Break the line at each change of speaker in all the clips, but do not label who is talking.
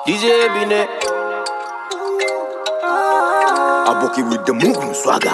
DJ Bine Aboki with the Mugun swagger.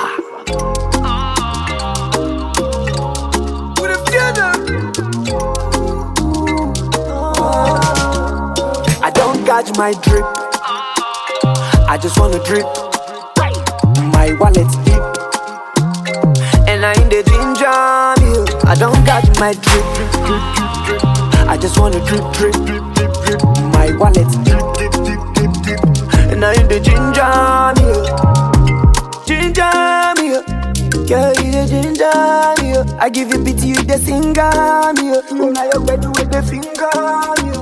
I don't catch my drip, I just wanna drip. My wallet's deep, and I ain't the ginger meal. I don't catch my drip, I just wanna drip. My wallet's deep, and I ain't the ginger meal. Ginger meal, girl, you the ginger meal. I give you pity, you the singer meal. Now you better with the finger meal.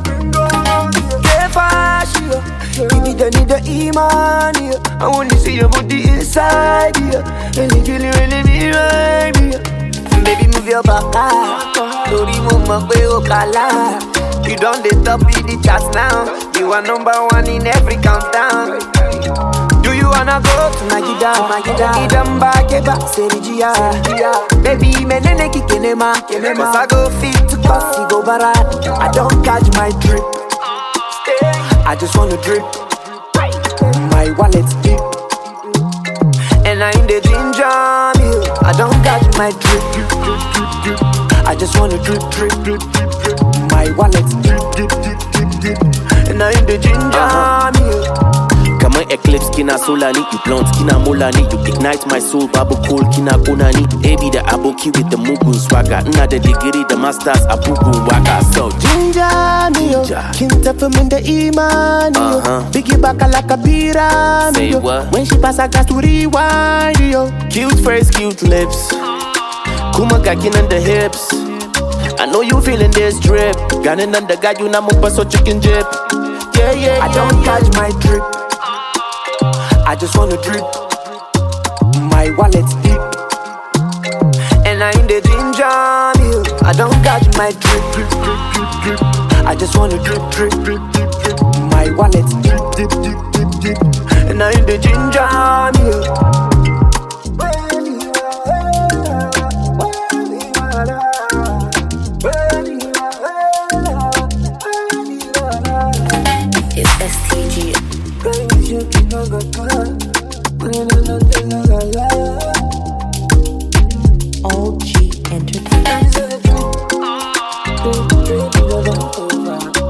Give me the need the iman here. I only see your body inside here. And it really be right here. Baby, move your back. Don't remove my way, Okala. You don't the top in the charts now. You are number one in every countdown. Do you wanna go to Magida? Idamba keba Serijia. Baby, menene kikenema. Cause I go fit to Kasi go barat. I don't catch my drip, I just wanna drip. My wallet's deep, and I ain't the ginger meal. I don't catch my drip, I just wanna drip. My wallet's deep, and I ain't the ginger meal.
Kama eclipse kina solani, you blunt kina molani. You ignite my soul, babu cool kina konani. Baby the aboki with the mugun swagger. Nna the degree, the masters abugun waka. So
ginger me yo, kinta from in the iman yo. Biggie back like a bira me yo. When she pass I got to rewind yo.
Cute face, cute lips, Kumaga kin on the hips. I know you feeling this drip. Gunning on the guy you na mupa so chicken drip. Yeah.
I don't catch my drip, I just wanna drip. My wallet's deep,
and I ain't the ginger meal. I don't catch my drip,
I just wanna drip. My wallet's deep,
and I ain't the ginger meal.
It's STG. OG Entertainment.